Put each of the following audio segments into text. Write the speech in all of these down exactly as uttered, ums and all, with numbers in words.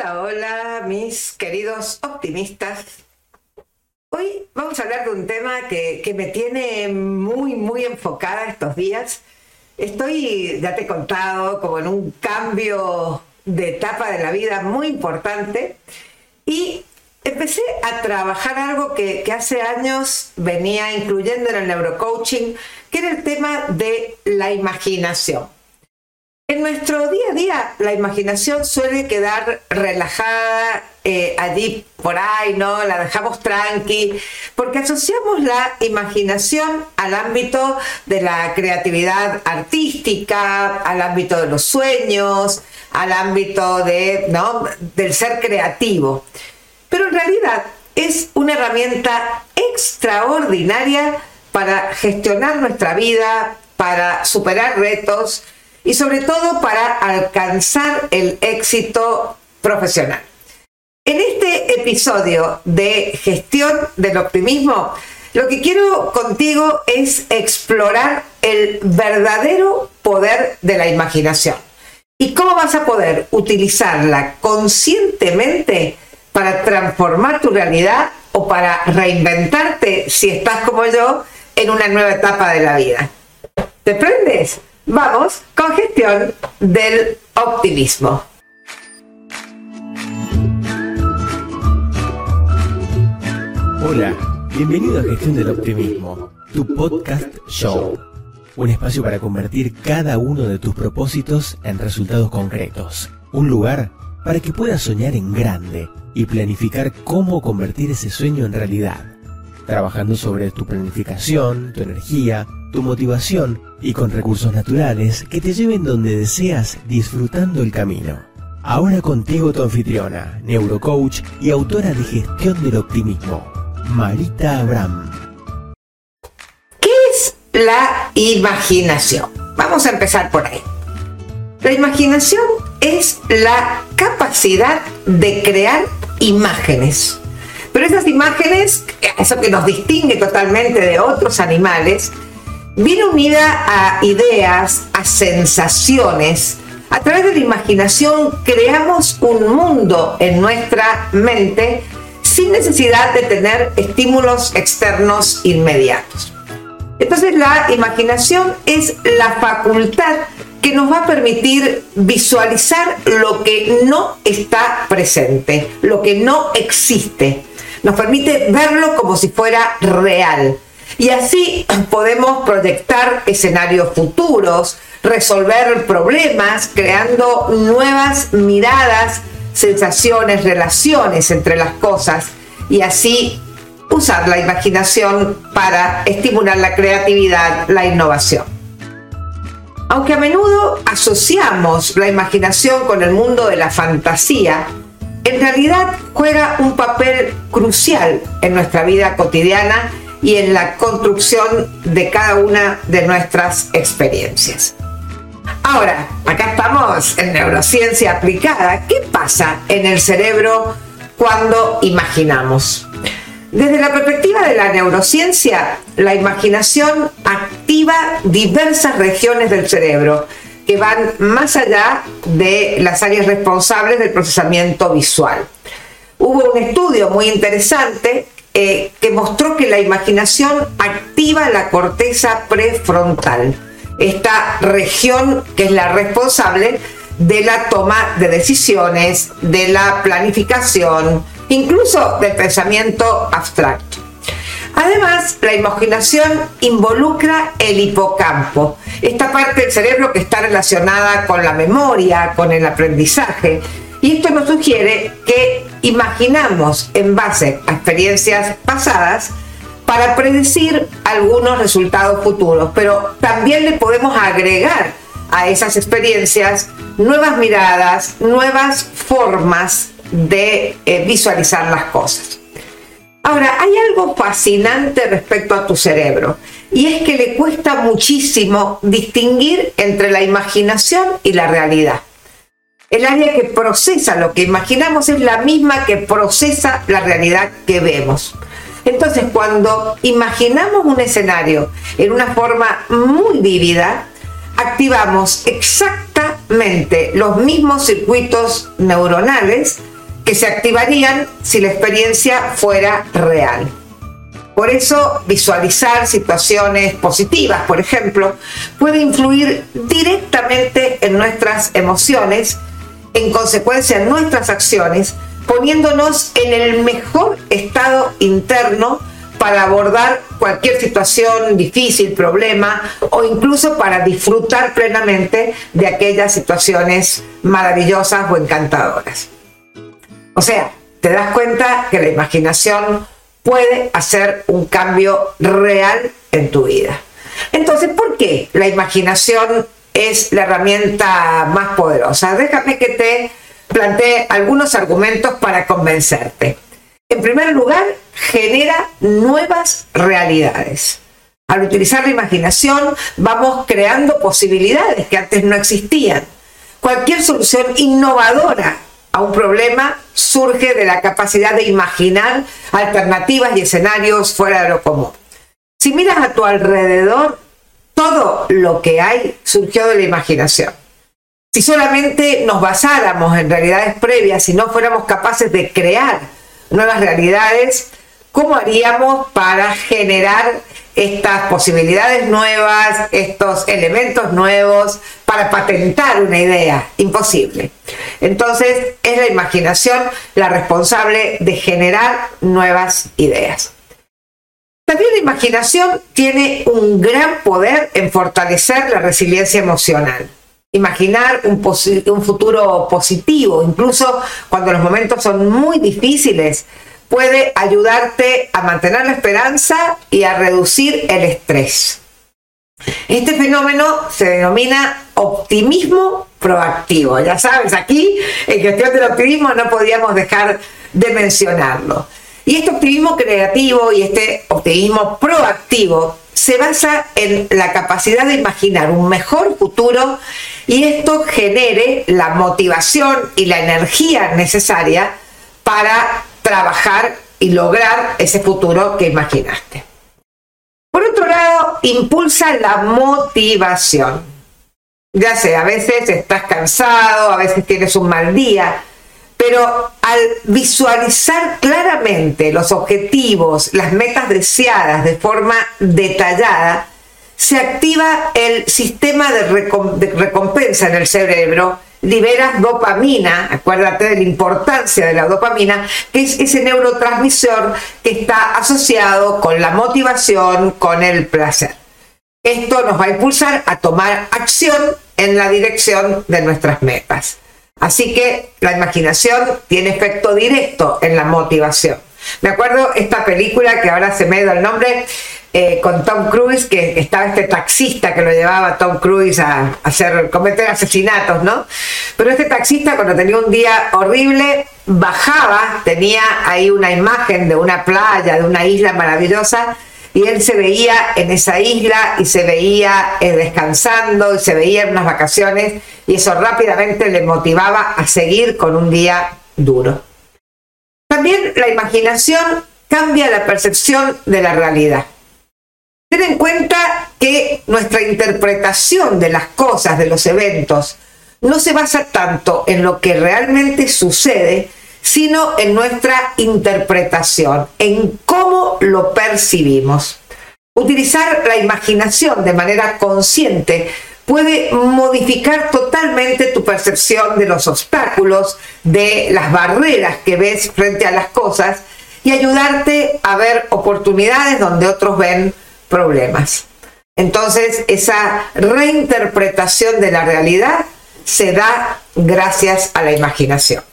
Hola, hola, mis queridos optimistas. Hoy vamos a hablar de un tema que, que me tiene muy, muy enfocada estos días. Estoy, ya te he contado, como en un cambio de etapa de la vida muy importante y empecé a trabajar algo que, que hace años venía incluyendo en el neurocoaching, que era el tema de la imaginación. En nuestro día a día, la imaginación suele quedar relajada eh, allí por ahí, ¿no? La dejamos tranqui, porque asociamos la imaginación al ámbito de la creatividad artística, al ámbito de los sueños, al ámbito de, ¿no? del ser creativo. Pero en realidad es una herramienta extraordinaria para gestionar nuestra vida, para superar retos, y sobre todo para alcanzar el éxito profesional. En este episodio de Gestión del Optimismo, lo que quiero contigo es explorar el verdadero poder de la imaginación y cómo vas a poder utilizarla conscientemente para transformar tu realidad o para reinventarte, si estás como yo, en una nueva etapa de la vida. ¿Te prendes? Vamos con Gestión del Optimismo. Hola, bienvenido a Gestión del Optimismo, tu podcast show. Un espacio para convertir cada uno de tus propósitos en resultados concretos. Un lugar para que puedas soñar en grande y planificar cómo convertir ese sueño en realidad. Trabajando sobre tu planificación, tu energía, tu motivación y con recursos naturales que te lleven donde deseas, disfrutando el camino. Ahora contigo tu anfitriona, neurocoach y autora de Gestión del Optimismo, Marita Abraham. ¿Qué es la imaginación? Vamos a empezar por ahí. La imaginación es la capacidad de crear imágenes. Pero esas imágenes, eso que nos distingue totalmente de otros animales, viene unida a ideas, a sensaciones. A través de la imaginación creamos un mundo en nuestra mente sin necesidad de tener estímulos externos inmediatos. Entonces la imaginación es la facultad que nos va a permitir visualizar lo que no está presente, lo que no existe. Nos permite verlo como si fuera real. Y así podemos proyectar escenarios futuros, resolver problemas, creando nuevas miradas, sensaciones, relaciones entre las cosas, y así usar la imaginación para estimular la creatividad, la innovación. Aunque a menudo asociamos la imaginación con el mundo de la fantasía, en realidad juega un papel crucial en nuestra vida cotidiana y en la construcción de cada una de nuestras experiencias. Ahora, acá estamos en neurociencia aplicada. ¿Qué pasa en el cerebro cuando imaginamos? Desde la perspectiva de la neurociencia, la imaginación activa diversas regiones del cerebro que van más allá de las áreas responsables del procesamiento visual. Hubo un estudio muy interesante eh, que mostró que la imaginación activa la corteza prefrontal, esta región que es la responsable de la toma de decisiones, de la planificación, incluso del pensamiento abstracto. Además, la imaginación involucra el hipocampo, esta parte del cerebro que está relacionada con la memoria, con el aprendizaje, y esto nos sugiere que imaginamos en base a experiencias pasadas para predecir algunos resultados futuros, pero también le podemos agregar a esas experiencias nuevas miradas, nuevas formas de eh, visualizar las cosas. Ahora, hay algo fascinante respecto a tu cerebro, y es que le cuesta muchísimo distinguir entre la imaginación y la realidad. El área que procesa lo que imaginamos es la misma que procesa la realidad que vemos. Entonces, cuando imaginamos un escenario en una forma muy vívida, activamos exactamente los mismos circuitos neuronales que se activarían si la experiencia fuera real. Por eso, visualizar situaciones positivas, por ejemplo, puede influir directamente en nuestras emociones, en consecuencia en nuestras acciones, poniéndonos en el mejor estado interno para abordar cualquier situación difícil, problema, o incluso para disfrutar plenamente de aquellas situaciones maravillosas o encantadoras. O sea, te das cuenta que la imaginación puede hacer un cambio real en tu vida. Entonces, ¿por qué la imaginación es la herramienta más poderosa? Déjame que te plantee algunos argumentos para convencerte. En primer lugar, genera nuevas realidades. Al utilizar la imaginación, vamos creando posibilidades que antes no existían. Cualquier solución innovadora a un problema surge de la capacidad de imaginar alternativas y escenarios fuera de lo común. Si miras a tu alrededor, todo lo que hay surgió de la imaginación. Si solamente nos basáramos en realidades previas y no fuéramos capaces de crear nuevas realidades, ¿cómo haríamos para generar estas posibilidades nuevas, estos elementos nuevos, para patentar una idea? Imposible. Entonces, es la imaginación la responsable de generar nuevas ideas. También la imaginación tiene un gran poder en fortalecer la resiliencia emocional. Imaginar un, un futuro positivo, incluso cuando los momentos son muy difíciles, puede ayudarte a mantener la esperanza y a reducir el estrés. Este fenómeno se denomina optimismo proactivo. Ya sabes, aquí en Gestión del Optimismo no podíamos dejar de mencionarlo. Y este optimismo creativo y este optimismo proactivo se basa en la capacidad de imaginar un mejor futuro y esto genere la motivación y la energía necesaria para trabajar y lograr ese futuro que imaginaste. Por otro lado, impulsa la motivación. Ya sé, a veces estás cansado, a veces tienes un mal día, pero al visualizar claramente los objetivos, las metas deseadas de forma detallada, se activa el sistema de, recom- de recompensa en el cerebro, liberas dopamina, acuérdate de la importancia de la dopamina, que es ese neurotransmisor que está asociado con la motivación, con el placer. Esto nos va a impulsar a tomar acción en la dirección de nuestras metas. Así que la imaginación tiene efecto directo en la motivación. Me acuerdo esta película que ahora se me ha ido el nombre, eh, con Tom Cruise, que estaba este taxista que lo llevaba a Tom Cruise a, a hacer, cometer asesinatos, ¿no? Pero este taxista, cuando tenía un día horrible, bajaba, tenía ahí una imagen de una playa, de una isla maravillosa, y él se veía en esa isla y se veía eh, descansando y se veía en unas vacaciones, y eso rápidamente le motivaba a seguir con un día duro. También la imaginación cambia la percepción de la realidad. Ten en cuenta que nuestra interpretación de las cosas, de los eventos, no se basa tanto en lo que realmente sucede, sino en nuestra interpretación, en cómo lo percibimos. Utilizar la imaginación de manera consciente puede modificar totalmente tu percepción de los obstáculos, de las barreras que ves frente a las cosas y ayudarte a ver oportunidades donde otros ven problemas. Entonces, esa reinterpretación de la realidad se da gracias a la imaginación.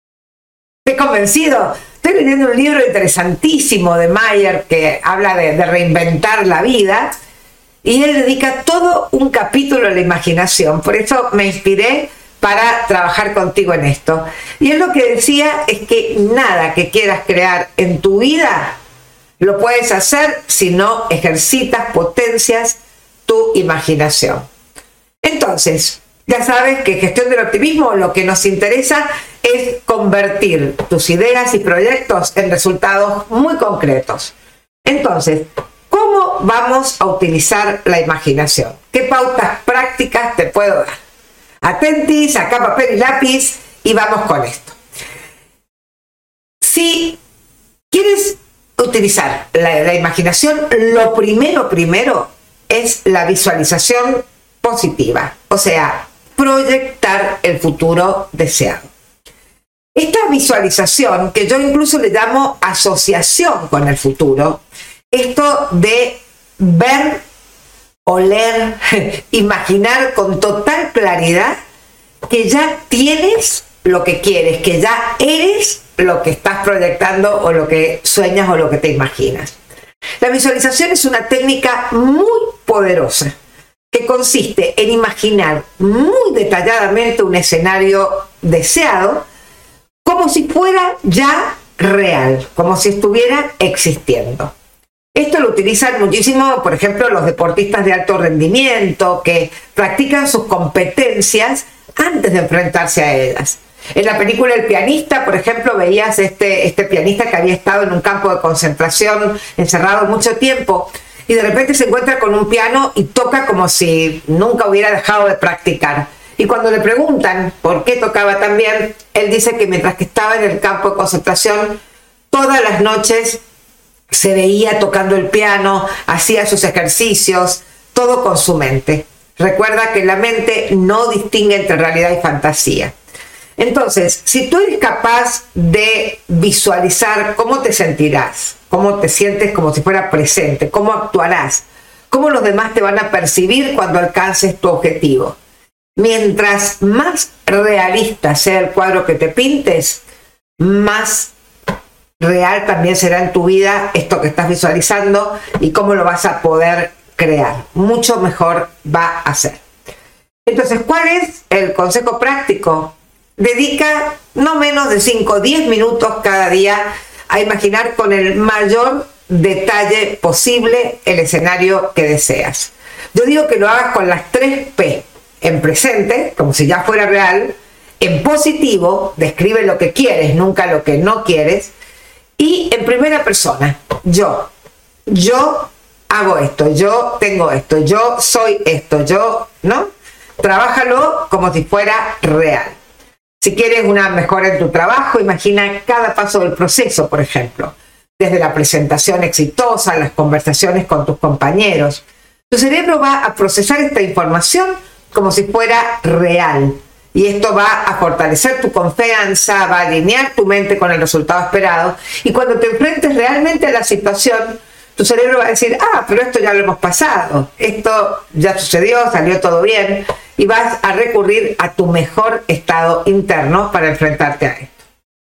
¿Te he convencido? Estoy leyendo un libro interesantísimo de Meyer que habla de, de reinventar la vida y él dedica todo un capítulo a la imaginación. Por eso me inspiré para trabajar contigo en esto. Y él lo que decía es que nada que quieras crear en tu vida lo puedes hacer si no ejercitas, potencias tu imaginación. Entonces, ya sabes que en Gestión del Optimismo lo que nos interesa es convertir tus ideas y proyectos en resultados muy concretos. Entonces, ¿cómo vamos a utilizar la imaginación? ¿Qué pautas prácticas te puedo dar? Atentis, acá papel y lápiz y vamos con esto. utilizar la, la imaginación, lo primero, primero es la visualización positiva, o sea, proyectar el futuro deseado. Esta visualización, que yo incluso le llamo asociación con el futuro, esto de ver, oler, imaginar con total claridad que ya tienes lo que quieres, que ya eres lo que estás proyectando o lo que sueñas o lo que te imaginas. La visualización es una técnica muy poderosa que consiste en imaginar muy detalladamente un escenario deseado como si fuera ya real, como si estuviera existiendo. Esto lo utilizan muchísimo, por ejemplo, los deportistas de alto rendimiento que practican sus competencias antes de enfrentarse a ellas. En la película El pianista, por ejemplo, veías este, este pianista que había estado en un campo de concentración encerrado mucho tiempo y de repente se encuentra con un piano y toca como si nunca hubiera dejado de practicar. Y cuando le preguntan por qué tocaba tan bien, él dice que mientras que estaba en el campo de concentración, todas las noches se veía tocando el piano, hacía sus ejercicios, todo con su mente. Recuerda que la mente no distingue entre realidad y fantasía. Entonces, si tú eres capaz de visualizar cómo te sentirás, cómo te sientes como si fuera presente, cómo actuarás, cómo los demás te van a percibir cuando alcances tu objetivo, mientras más realista sea el cuadro que te pintes, más real también será en tu vida esto que estás visualizando y cómo lo vas a poder crear. Mucho mejor va a ser. Entonces, ¿cuál es el consejo práctico? Dedica no menos de cinco o diez minutos cada día a imaginar con el mayor detalle posible el escenario que deseas. Yo digo que lo hagas con las tres P. En presente, como si ya fuera real. En positivo, describe lo que quieres, nunca lo que no quieres. Y en primera persona, yo. Yo hago esto, yo tengo esto, yo soy esto, yo, ¿no? Trabájalo como si fuera real. Si quieres una mejora en tu trabajo, imagina cada paso del proceso, por ejemplo. Desde la presentación exitosa, las conversaciones con tus compañeros. Tu cerebro va a procesar esta información como si fuera real. Y esto va a fortalecer tu confianza, va a alinear tu mente con el resultado esperado. Y cuando te enfrentes realmente a la situación, tu cerebro va a decir, ah, pero esto ya lo hemos pasado. Esto ya sucedió, salió todo bien. Y vas a recurrir a tu mejor estado interno para enfrentarte a esto.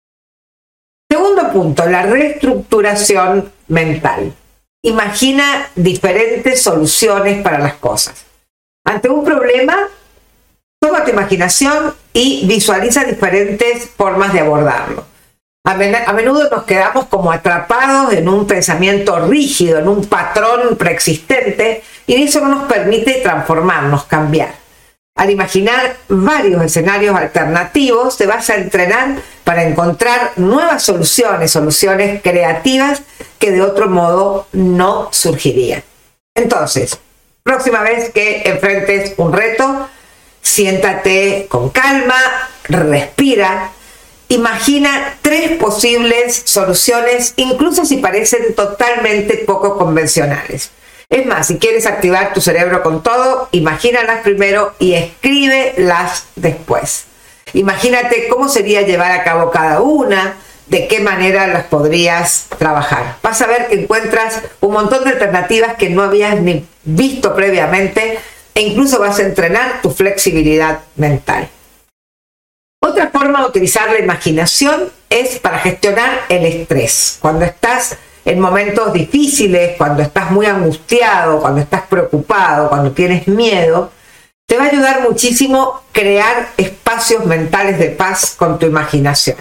Segundo punto, la reestructuración mental. Imagina diferentes soluciones para las cosas. Ante un problema, toma tu imaginación y visualiza diferentes formas de abordarlo. A, men a menudo nos quedamos como atrapados en un pensamiento rígido, en un patrón preexistente, y eso no nos permite transformarnos, cambiar. Al imaginar varios escenarios alternativos, te vas a entrenar para encontrar nuevas soluciones, soluciones creativas que de otro modo no surgirían. Entonces, próxima vez que enfrentes un reto, siéntate con calma, respira, imagina tres posibles soluciones, incluso si parecen totalmente poco convencionales. Es más, si quieres activar tu cerebro con todo, imagínalas primero y escríbelas después. Imagínate cómo sería llevar a cabo cada una, de qué manera las podrías trabajar. Vas a ver que encuentras un montón de alternativas que no habías ni visto previamente e incluso vas a entrenar tu flexibilidad mental. Otra forma de utilizar la imaginación es para gestionar el estrés. Cuando estás en momentos difíciles, cuando estás muy angustiado, cuando estás preocupado, cuando tienes miedo, te va a ayudar muchísimo crear espacios mentales de paz con tu imaginación.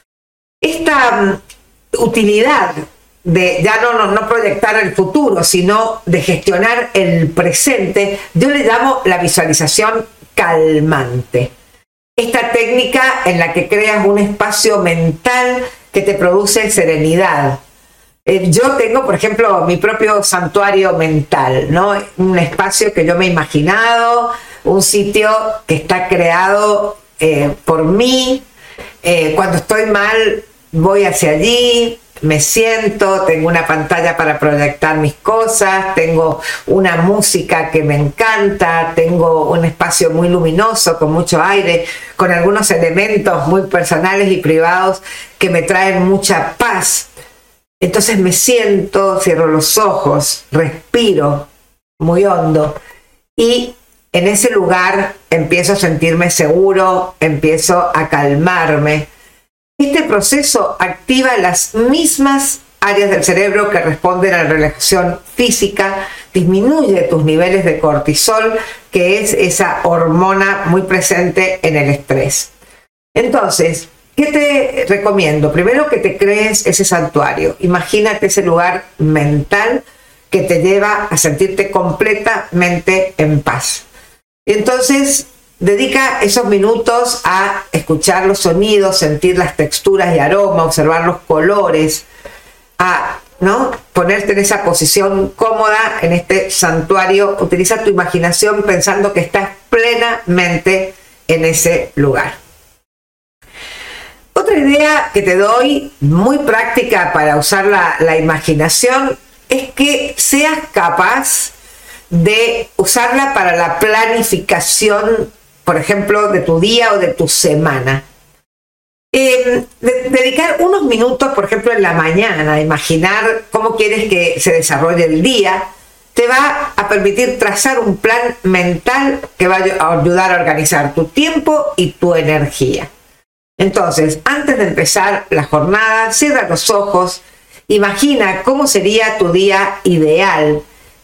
Esta um, utilidad de ya no, no, no proyectar el futuro, sino de gestionar el presente, yo le llamo la visualización calmante. Esta técnica en la que creas un espacio mental que te produce serenidad. Eh, yo tengo, por ejemplo, mi propio santuario mental, ¿no? Un espacio que yo me he imaginado, un sitio que está creado eh, por mí. Eh, cuando estoy mal, voy hacia allí, me siento, tengo una pantalla para proyectar mis cosas, tengo una música que me encanta, tengo un espacio muy luminoso, con mucho aire, con algunos elementos muy personales y privados que me traen mucha paz. Entonces me siento, cierro los ojos, respiro muy hondo y en ese lugar empiezo a sentirme seguro, empiezo a calmarme. Este proceso activa las mismas áreas del cerebro que responden a la relajación física, disminuye tus niveles de cortisol, que es esa hormona muy presente en el estrés. Entonces, ¿qué te recomiendo? Primero, que te crees ese santuario. Imagínate ese lugar mental que te lleva a sentirte completamente en paz. Entonces, dedica esos minutos a escuchar los sonidos, sentir las texturas y aromas, observar los colores, a ¿no? ponerte en esa posición cómoda en este santuario. Utiliza tu imaginación pensando que estás plenamente en ese lugar. Otra idea que te doy, muy práctica para usar la, la imaginación, es que seas capaz de usarla para la planificación, por ejemplo, de tu día o de tu semana. Eh, de, dedicar unos minutos, por ejemplo, en la mañana, a imaginar cómo quieres que se desarrolle el día, te va a permitir trazar un plan mental que va a ayudar a organizar tu tiempo y tu energía. Entonces, antes de empezar la jornada, cierra los ojos, imagina cómo sería tu día ideal.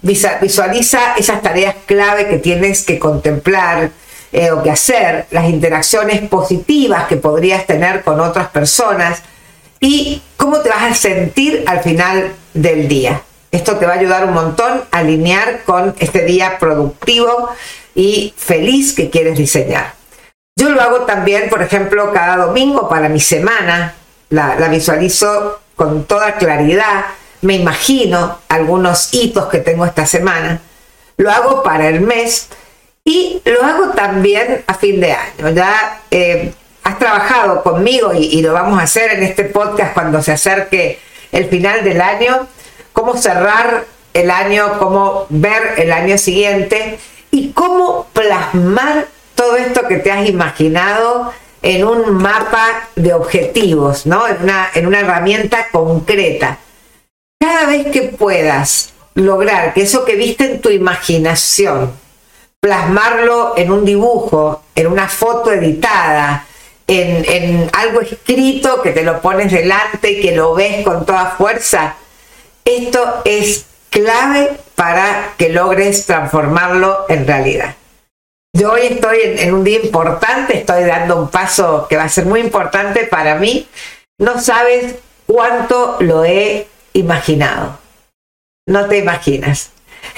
Visualiza esas tareas clave que tienes que contemplar eh, o que hacer, las interacciones positivas que podrías tener con otras personas y cómo te vas a sentir al final del día. Esto te va a ayudar un montón a alinear con este día productivo y feliz que quieres diseñar. Yo lo hago también, por ejemplo, cada domingo para mi semana, la, la visualizo con toda claridad. Me imagino algunos hitos que tengo esta semana, lo hago para el mes y lo hago también a fin de año. Ya eh, has trabajado conmigo y, y lo vamos a hacer en este podcast cuando se acerque el final del año, cómo cerrar el año, cómo ver el año siguiente y cómo plasmar todo esto que te has imaginado en un mapa de objetivos, ¿no? En una, en una herramienta concreta. Cada vez que puedas lograr que eso que viste en tu imaginación, plasmarlo en un dibujo, en una foto editada, en, en algo escrito que te lo pones delante y que lo ves con toda fuerza, esto es clave para que logres transformarlo en realidad. Yo hoy estoy en, en un día importante, estoy dando un paso que va a ser muy importante para mí. No sabes cuánto lo he imaginado. No te imaginas.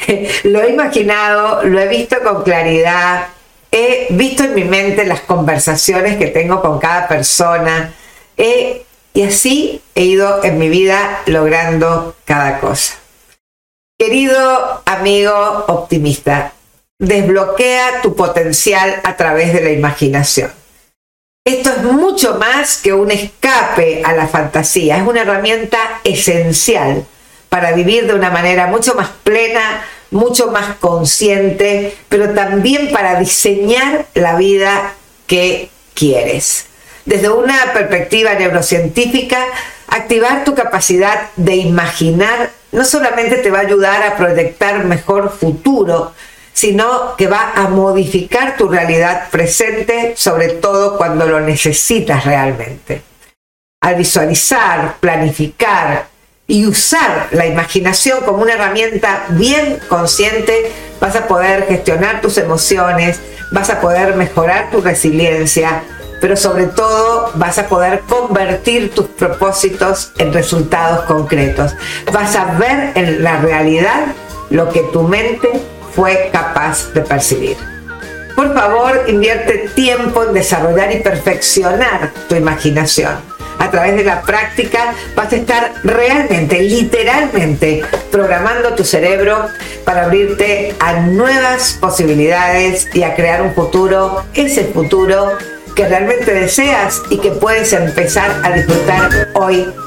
Lo he imaginado, lo he visto con claridad, he visto en mi mente las conversaciones que tengo con cada persona, he, y así he ido en mi vida logrando cada cosa. Querido amigo optimista, desbloquea tu potencial a través de la imaginación. Esto es mucho más que un escape a la fantasía, es una herramienta esencial para vivir de una manera mucho más plena, mucho más consciente, pero también para diseñar la vida que quieres. Desde una perspectiva neurocientífica, activar tu capacidad de imaginar no solamente te va a ayudar a proyectar mejor futuro, sino que va a modificar tu realidad presente, sobre todo cuando lo necesitas realmente. Al visualizar, planificar y usar la imaginación como una herramienta bien consciente, vas a poder gestionar tus emociones, vas a poder mejorar tu resiliencia, pero sobre todo vas a poder convertir tus propósitos en resultados concretos. Vas a ver en la realidad lo que tu mente fue capaz de percibir. Por favor, invierte tiempo en desarrollar y perfeccionar tu imaginación. A través de la práctica vas a estar realmente, literalmente, programando tu cerebro para abrirte a nuevas posibilidades y a crear un futuro, ese futuro que realmente deseas y que puedes empezar a disfrutar hoy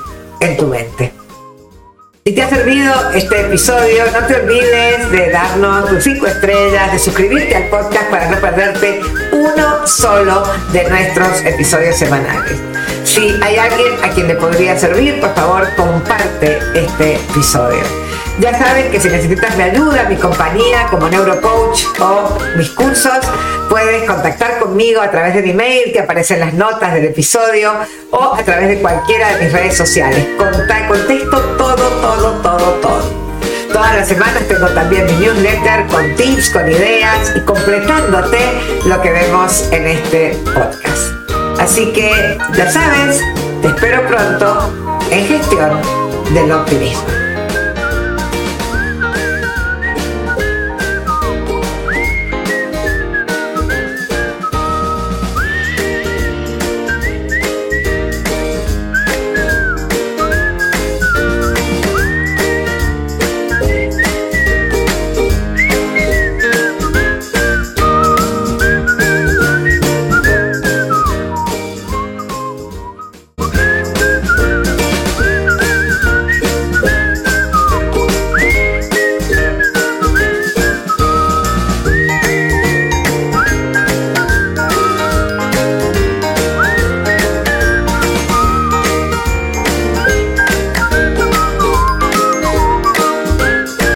en tu mente. Si te ha servido este episodio, no te olvides de darnos tus cinco estrellas, de suscribirte al podcast para no perderte uno solo de nuestros episodios semanales. Si hay alguien a quien le podría servir, por favor, comparte este episodio. Ya saben que si necesitas mi ayuda, mi compañía como neurocoach o mis cursos, puedes contactar conmigo a través de mi mail que aparece en las notas del episodio o a través de cualquiera de mis redes sociales. Conta- contesto todo, todo, todo, todo. Todas las semanas tengo también mi newsletter con tips, con ideas y completándote lo que vemos en este podcast. Así que, ya sabes, te espero pronto en Gestión del Optimismo.